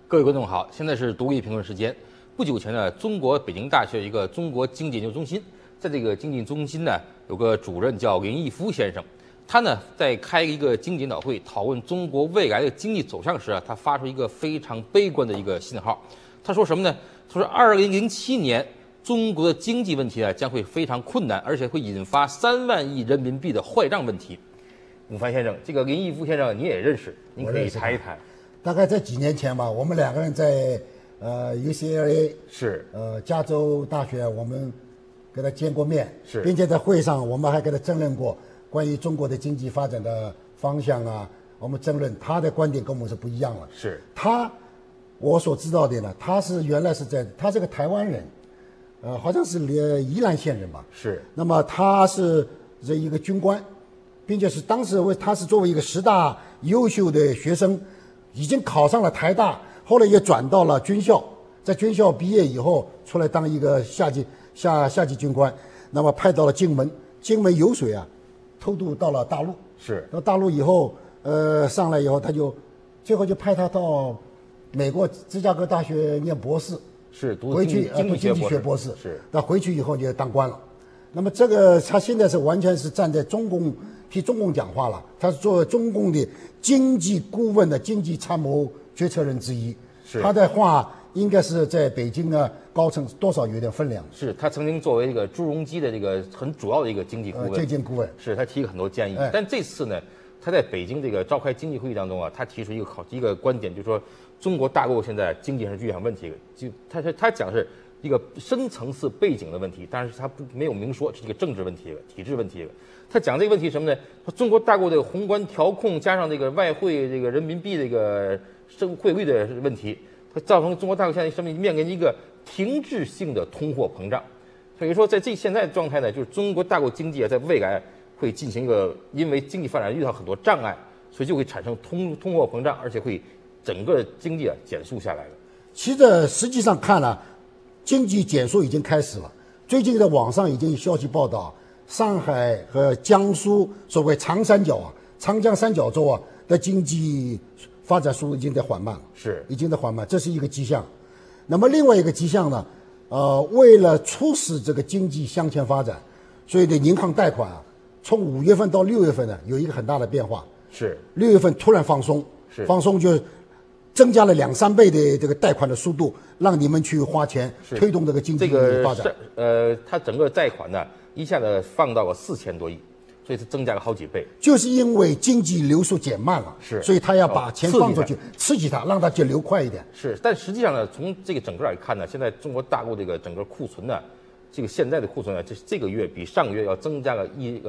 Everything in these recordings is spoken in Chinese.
各位观众好，现在是独立评论时间。不久前呢，中国北京大学有一个中国经济研究中心，在这个经济中心呢，有个主任叫林毅夫先生，他呢在开一个经济研讨会，讨论中国未来的经济走向时啊，他发出一个非常悲观的一个信号。他说什么呢？他说2007年中国的经济问题呢将会非常困难，而且会引发3万亿人民币的坏账问题。武凡先生，这个林毅夫先生你也认识，您可以谈一谈。 大概在几年前吧，我们2个人在UCLA 是加州大学，我们跟他见过面， 是， 并且在会上我们还跟他争论过关于中国的经济发展的方向啊，我们争论他的观点跟我们是不一样了。 是我所知道的呢，他是个台湾人，好像是宜兰县人吧。 是。 那么他是这一个军官，并且是当时他是作为一个10大优秀的学生。已经考上了台大，后来也转到了军校，在军校毕业以后出来当一个下级军官，那么派到了金门油水啊，偷渡到了大陆。 是。 到大陆以后，上来以后最后就派他到美国芝加哥大学念博士， 是回去读经济学博士。 是。 那回去以后就当官了。那么这个他现在是完全是站在替中共讲话了，他是作为中共的经济顾问的经济参谋决策人之一，他的话应该是在北京呢高层多少有点分量。 是他曾经作为这个朱镕基的这个很主要的一个经济顾问， 经济顾问， 是他提了很多建议。但这次呢，他在北京这个召开经济会议当中啊，他提出一个观点，就是说中国大陆现在经济上遇上问题，就他讲的是一个深层次背景的问题，但是他没有明说是一个政治问题、体制问题。他讲这个问题什么呢？说中国大陆的宏观调控加上这个外汇这个人民币这个汇率的问题，它造成中国大陆现在面临一个停滞性的通货膨胀。所以说，在现在的状态呢，就是中国大陆经济啊，在未来会进行一个因为经济发展遇到很多障碍，所以就会产生通货膨胀，而且会整个经济啊减速下来了。 其实实际上看了，经济减速已经开始了。最近在网上已经有消息报道，上海和江苏所谓长江三角洲啊的经济发展速度已经在缓慢了，已经在缓慢，这是一个迹象。那么另外一个迹象呢，为了促使这个经济向前发展，所以的银行贷款啊，从5月份到6月份呢有一个很大的变化。 是 6月份突然放松，就增加了2-3倍的这个贷款的速度，让你们去花钱推动这个经济发展。 它整个贷款呢一下子放到了4000多亿，所以是增加了好几倍。 就是因为经济流速减慢了，所以他要把钱放出去，刺激它，让它就流快一点。 但实际上呢，从这个整个来看呢，现在中国大陆这个整个库存呢，这个现在的库存呢，这个月比上个月要增加了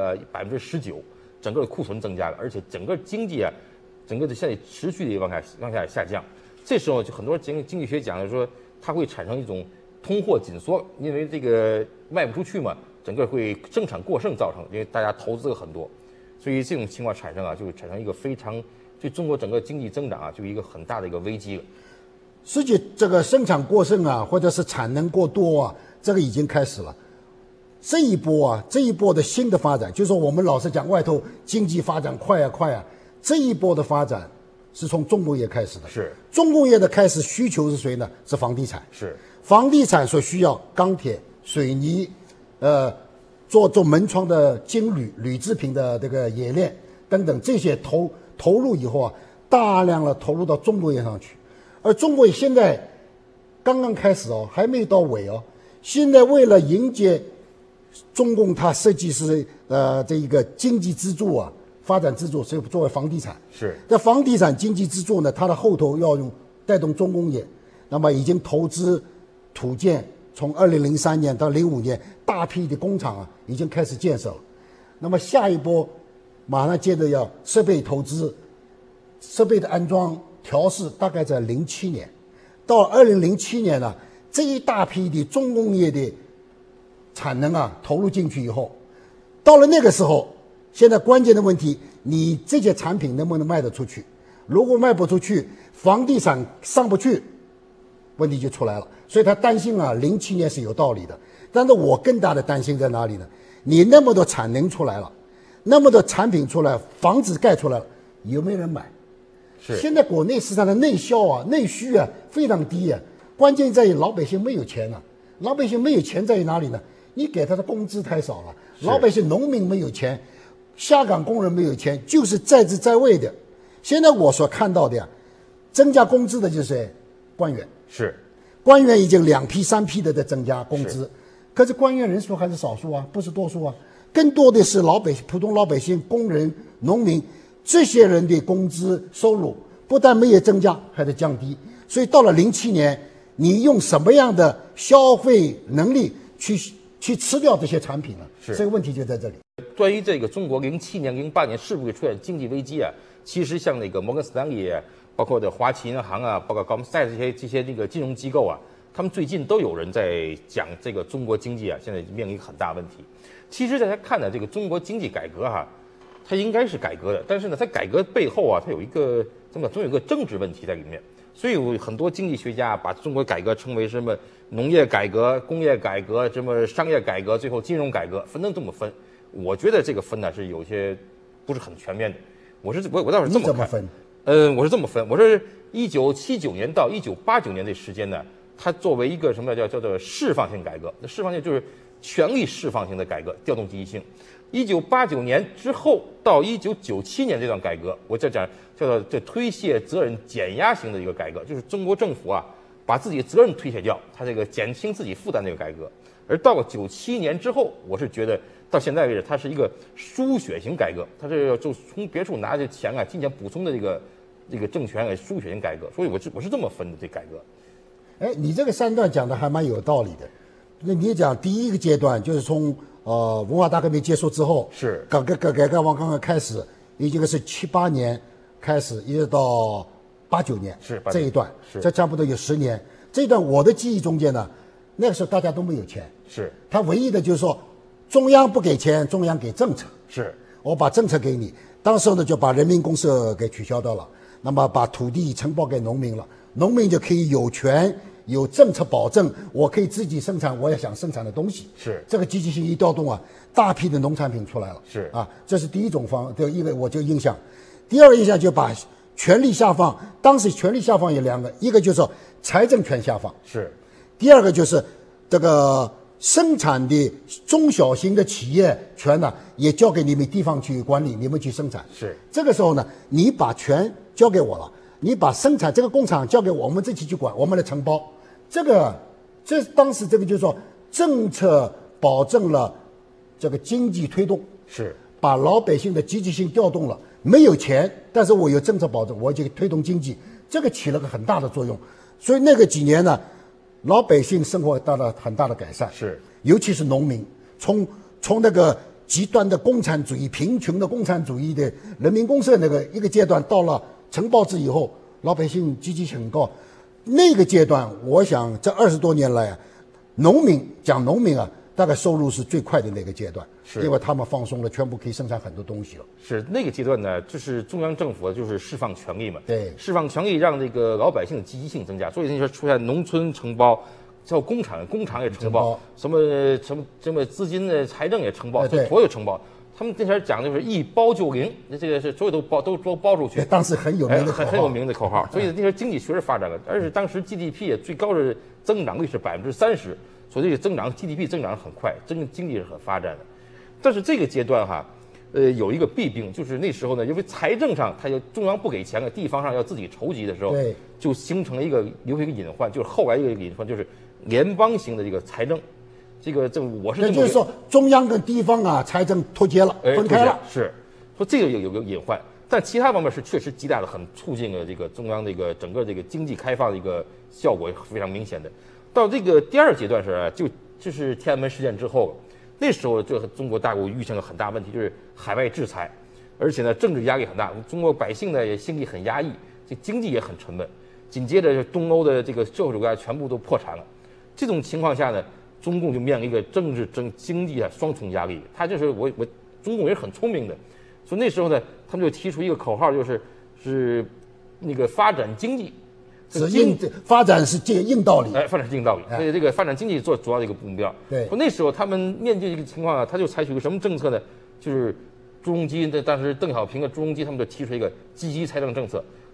19%，整个库存增加了，而且整个经济啊。整个的现在持续的往下下降，这时候就很多经济学讲的说，它会产生一种通货紧缩，因为这个卖不出去嘛，整个会生产过剩造成，因为大家投资了很多，所以这种情况产生啊，就会产生一个非常对中国整个经济增长啊，就一个很大的一个危机了。 实际这个生产过剩啊，或者是产能过多啊，这个已经开始了。这一波的新的发展，就是说我们老是讲外头经济发展快啊。这一波的发展是从重工业开始的，重工业的开始需求是谁呢？是房地产，房地产所需要钢铁、水泥，做门窗的金铝制品的这个冶炼等等，这些投入以后啊，大量的投入到重工业上去，而中国现在刚刚开始哦，还没到尾哦。现在为了迎接中共，它设计是这一个经济支柱啊。发展支柱是作为房地产，这房地产经济支柱呢，它的后头要用带动重工业，那么已经投资土建，从2003年到05年，大批的工厂啊已经开始建设了。那么下一波马上接着要设备投资，设备的安装调试，大概在07年，到2007年呢，这一大批的重工业的产能啊投入进去以后，到了那个时候。现在关键的问题，你这些产品能不能卖得出去？如果卖不出去，房地产上不去，问题就出来了。所以他担心啊，07年是有道理的。但是我更大的担心在哪里呢？你那么多产能出来了，那么多产品出来，房子盖出来了，有没有人买？ 是。 现在国内市场的内销啊、内需啊非常低啊，关键在于老百姓没有钱了。老百姓没有钱在于哪里呢？你给他的工资太少了，老百姓、农民没有钱，下岗工人没有钱，就是在职在位的。现在我所看到的呀，增加工资的就是官员， 是。 官员已经2批3批的在增加工资，可是官员人数还是少数啊，不是多数啊。更多的是普通老百姓、工人、农民这些人的工资收入不但没有增加，还在降低。所以到了07年，你用什么样的消费能力去吃掉这些产品呢？这个问题就在这里。 关于这个中国07年、08年是不是会出现经济危机啊？其实像那个摩根斯坦利，包括的花旗银行啊，包括高盛这些那个金融机构啊，他们最近都有人在讲这个中国经济啊，现在面临一个很大问题。其实大家看呢，这个中国经济改革它应该是改革的，但是呢，它改革背后啊，它有一个总有一个政治问题在里面。所以很多经济学家把中国改革称为什么农业改革、工业改革、什么商业改革，最后金融改革，分成这么分。我觉得这个分呢是有些不是很全面的。我倒是这么看。 你怎么分？ 我是这么分。我说1979年到1989年的时间呢，它作为一个什么叫做释放性改革，那释放性就是权力释放性的改革，调动积极性。1989年之后到1997年这段改革，我叫做这推卸责任减压型的一个改革，就是中国政府啊把自己的责任推卸掉，它这个减轻自己负担这个改革。而到了97年之后，我是觉得到现在为止，它是一个输血型改革，它是就从别处拿着钱啊进行补充的这个政权输血型改革，所以我是这么分的这改革。 哎，你这个3段讲的还蛮有道理的。那你讲第一个阶段就是从文化大革命结束之后， 是改革刚刚开始，已经是78年开始，一直到89年， 是这一段， 是这差不多有10年。这一段我的记忆中间呢，那个时候大家都没有钱， 是他唯一的就是说中央不给钱，中央给政策， 是我把政策给你。当时呢就把人民公社给取消掉了，那么把土地承包给农民了，农民就可以有权有政策保证，我可以自己生产我也想生产的东西。 是这个积极性一调动啊，大批的农产品出来了。 是啊，这是第一种一个我就印象。第二个印象就把权力下放，当时权力下放有2个，一个就是说财政权下放， 是， 第二个就是这个生产的中小型的企业权呢，也交给你们地方去管理，你们去生产。 是这个时候呢，你把权交给我了，你把生产这个工厂交给我们自己去管，我们来承包。当时这个就是说政策保证了这个经济推动， 是把老百姓的积极性调动了。没有钱，但是我有政策保证，我就推动经济，这个起了个很大的作用。所以那个几年呢，老百姓生活得到了很大的改善， 是， 尤其是农民，从那个极端的共产主义、贫穷的共产主义的人民公社那个一个阶段，到了承包制以后，老百姓积极性很高。那个阶段，我想这20多年来啊，农民啊，大概收入是最快的那个阶段， 是因为他们放松了，全部可以生产很多东西了。 是那个阶段呢，就是中央政府就是释放权力嘛， 对， 释放权力让这个老百姓的积极性增加，所以那时候出现农村承包，叫工厂也承包，什么资金的财政也承包，所有承包。他们那前讲的就是一包就灵，这个是所有都包出去。 当时很有名的口号， 很有名的口号。所以那时候经济确实发展了，而且当时 GDP 最高的增长率是30%，所以这个GDP 增长很快，经济是很发展的。但是这个阶段有一个弊病，就是那时候呢，因为财政上中央不给钱了，地方上要自己筹集的时候，就形成了留下一个隐患，就是后来一个隐患就是联邦型的这个财政。我是这么， 就是说中央跟地方啊财政脱节了，分开了。 是，说这个有个隐患，但其他方面是确实极大的很促进了这个中央这个整个这个经济开放的一个效果非常明显的。到这个第2阶段时就是天安门事件之后，那时候中国大陆遇上了很大问题，就是海外制裁，而且呢政治压力很大，中国百姓呢也心里很压抑，这经济也很沉闷。紧接着东欧的这个社会主义国家全部都破产了，这种情况下呢，中共就面临一个政治经济双重压力。他就是中共也是很聪明的，所以那时候呢，他们就提出一个口号，是那个发展经济， 发展是这个硬道理， 发展是硬道理。所以这个发展经济做主要的一个目标。 对， 那时候他们面对这个情况他就采取一个什么政策呢？就是朱镕基当时邓小平和朱镕基他们就提出一个积极财政政策。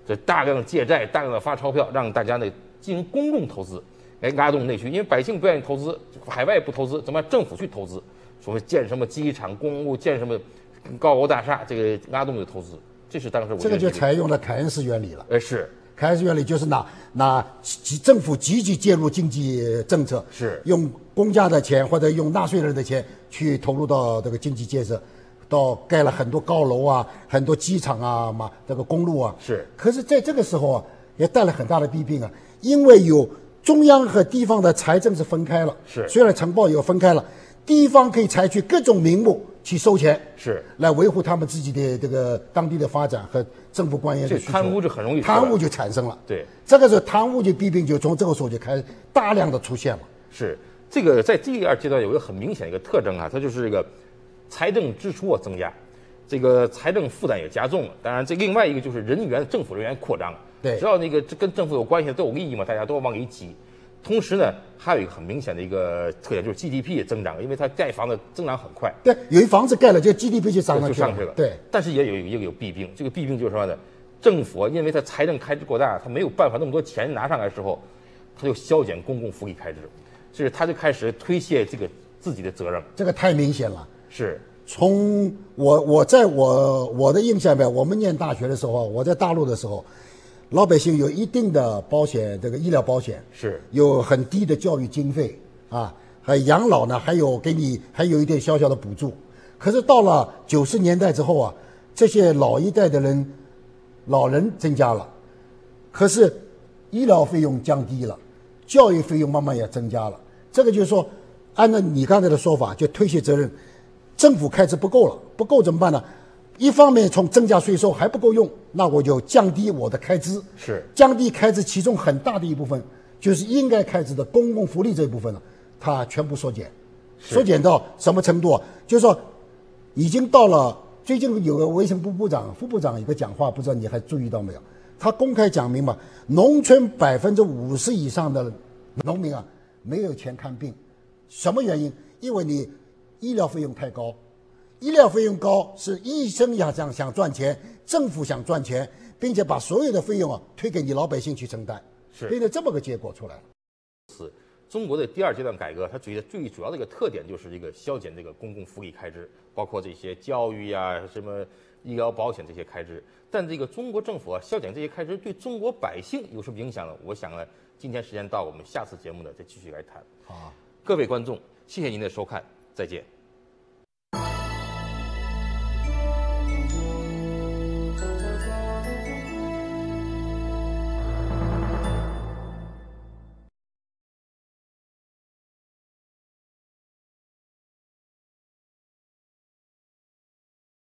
这大量的借债，大量的发钞票，让大家呢进行公共投资，来拉动内需。因为百姓不愿意投资，海外不投资，怎么让政府去投资？说建什么机场、公路，建什么高楼大厦，这个拉动的投资，这是当时我这个就采用了凯恩斯原理了。 是。 凯恩斯原理就是拿政府积极介入经济政策， 是用公家的钱或者用纳税人的钱去投入到这个经济建设，到盖了很多高楼啊，很多机场啊，这个公路啊。 是。 可是在这个时候啊，也带来很大的弊病啊，因为有中央和地方的财政是分开了。 是。 虽然城堡也分开了，地方可以采取各种名目去收钱， 是来维护他们自己的这个当地的发展和政府官员的需求。 贪污就很容易， 贪污就产生了。 对， 这个时候贪污就弊病就从这个时候就开始大量的出现了。 是这个在第二阶段有一个很明显的一个特征啊，它就是这个财政支出增加，这个财政负担也加重了。当然，这另外一个就是政府人员扩张。 对， 只要那个跟政府有关系的都有利益嘛，大家都要往里挤。同时呢，还有一个很明显的一个特点，就是 GDP 也增长，因为它盖房子增长很快。 对，有一房子盖了，就 GDP 就上去了。对， 但是也有弊病，这个弊病就是什么呢？政府因为它财政开支过大，它没有办法那么多钱拿上来的时候，它就削减公共福利开支，就是它就开始推卸这个自己的责任。 这个太明显了。 是。 从我在我的印象里面，我们念大学的时候，我在大陆的时候。老百姓有一定的保险，这个医疗保险是有很低的教育经费啊，还养老呢，还有一点小小的补助。可是到了90年代之后啊，这些老一代的老人增加了，可是医疗费用降低了，教育费用慢慢也增加了。这个就是说，按照你刚才的说法，就推卸责任，政府开支不够了，不够怎么办呢？一方面从增加税收还不够用，那我就降低我的开支， 是降低开支，其中很大的一部分就是应该开支的公共福利这一部分呢，它全部缩减，缩减到什么程度啊？就是说，已经到了最近有个卫生部部长、副部长有个讲话，不知道你还注意到没有？他公开讲明嘛，农村50%以上的农民啊没有钱看病，什么原因？因为你医疗费用太高。医疗费用高是医生也想赚钱，政府想赚钱，并且把所有的费用啊推给你老百姓去承担， 是变成这么个结果出来了。 中国的第二阶段改革，它最主要的一个特点就是这个削减这个公共福利开支，包括这些教育呀、什么医疗保险这些开支。但这个中国政府啊削减这些开支，对中国百姓有什么影响呢？我想呢，今天时间到，我们下次节目呢再继续来谈。 好， 各位观众，谢谢您的收看，再见。